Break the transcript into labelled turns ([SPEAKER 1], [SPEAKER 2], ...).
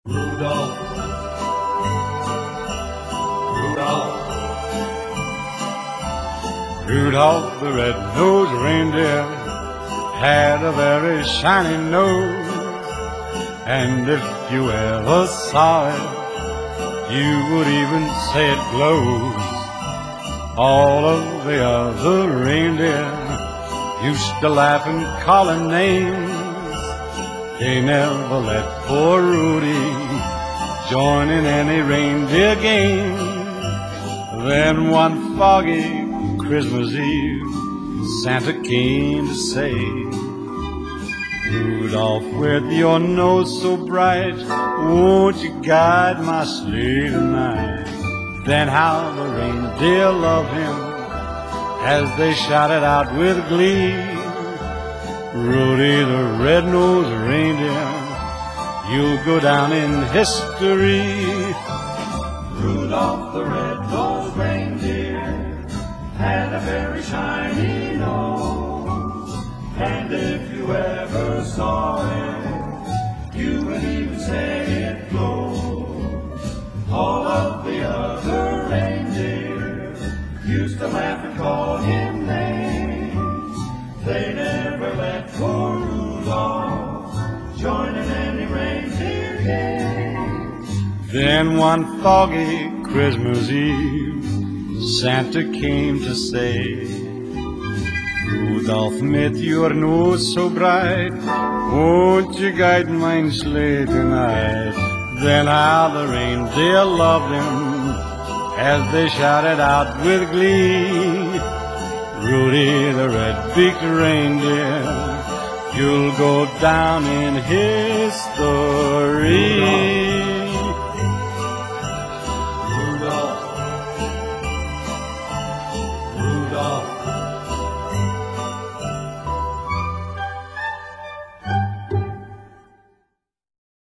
[SPEAKER 1] Rudolph, Rudolph, Rudolph the red-nosed reindeer had a very shiny nose, and if you ever saw it, you would even say it glows. All of the other reindeer used to laugh and call him names. They never let poor Rudy join in any reindeer game. Then one foggy Christmas Eve, Santa came to say, Rudolph, with your nose so bright, won't you guide my sleigh tonight? Then how the reindeer loved him as they shouted out with glee, Rudy the red-nosed reindeer, you'll go down in history.
[SPEAKER 2] Rudolph the red-nosed reindeer had a very shiny nose, and if you ever saw it, you would even say it glows. All of the other reindeer used to laugh and call him names. They never let poor Rudolph join in any reindeer game.
[SPEAKER 1] Then one foggy Christmas Eve, Santa came to say, Rudolph, mit your nose so bright, won't you guide my sleigh tonight? Then how the reindeer loved him as they shouted out with glee, Rudy the red-beaked reindeer, you'll go down in history.
[SPEAKER 2] Rudolph, Rudolph,